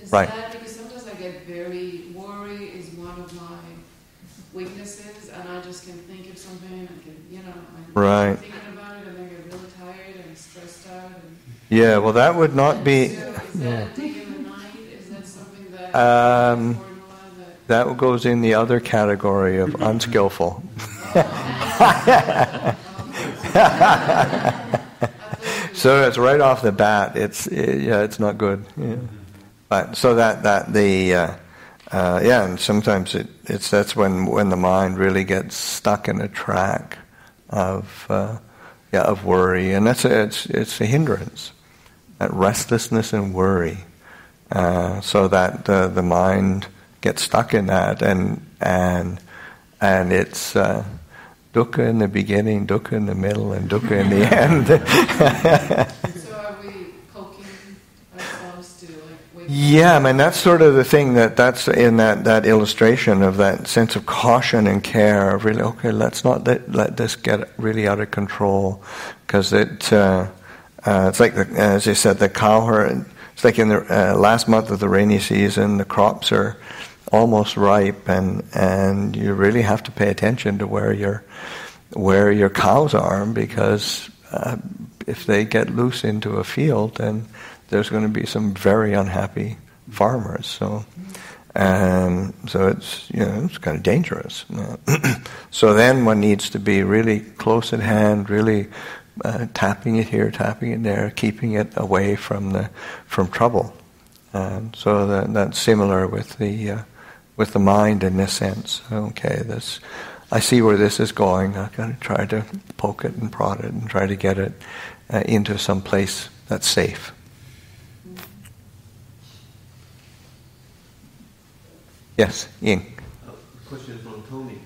Is Right. that because sometimes I get worry is one of my weaknesses, and I just can think of something, and I'm thinking about it, and I get really tired and stressed out. Yeah, well, that would not be. So is that a day in the night? Is that something that Um, formula That goes in the other category of unskillful. So it's right off the bat. It's not good. Yeah. But so and sometimes that's when the mind really gets stuck in a track of worry, and it's a hindrance, that restlessness and worry, so that the mind gets stuck in that, and it's dukkha in the beginning, dukkha in the middle, and dukkha in the end. So are we poking ourselves to wake Yeah, I mean that's sort of the thing that's in that illustration of that sense of caution and care of really, okay, let's not let this get really out of control, because it's like as I said, the cow herd. It's like in the last month of the rainy season, the crops are almost ripe, and you really have to pay attention to where your cows are, because if they get loose into a field, then there's going to be some very unhappy farmers. So it's it's kind of dangerous. So then one needs to be really close at hand, really tapping it here, tapping it there, keeping it away from trouble. So that's similar with the mind in this sense. Okay, I see where this is going. I've got to try to poke it and prod it and try to get it into some place that's safe. Yes, Ying. Question from Tony.